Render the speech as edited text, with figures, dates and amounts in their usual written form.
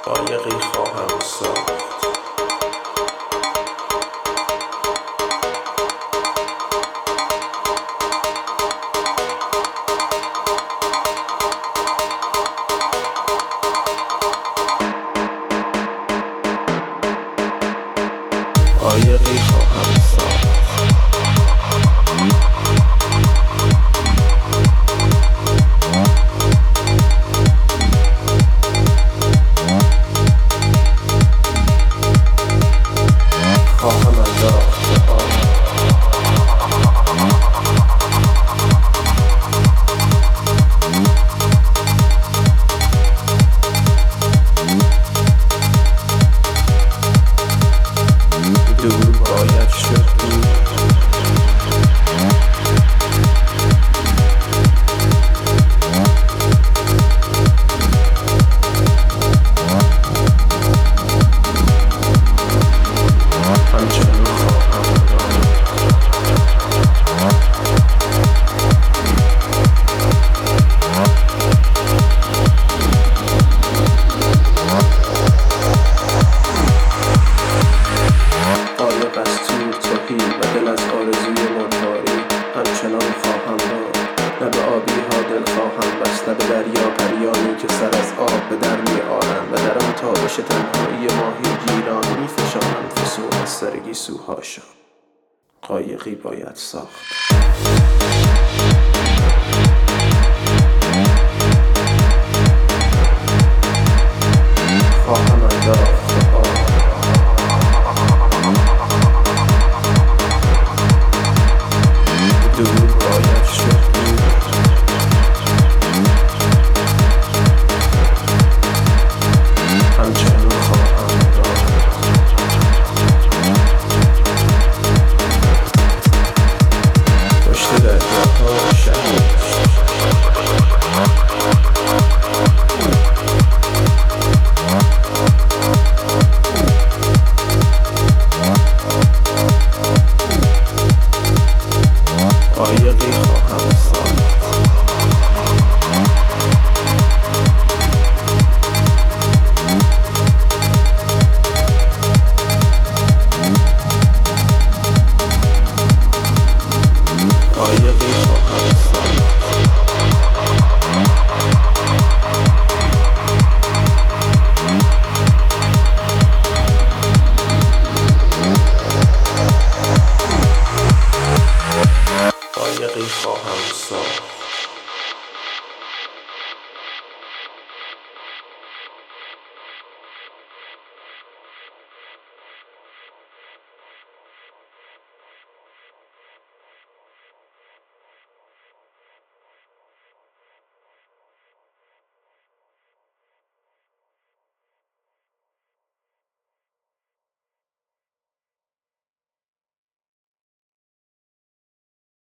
قایقی خواهم ساخت. قایقی خواهم ساخت. خواهم انداخت به آب. دور باید شد دور. همچنان خواهم داد. قایق از تور تهی و دل از آرزوی مرداری همچنان خواهم داد. نه به آبی ها دل خواهم بست، نه به دریا پریانی که سر از آب به در می آرند و در آن تابش تنهایی ماهی گیران می فشانند فسون از سر گیسوهاشان. قایقی باید ساخت. خواهم انداخت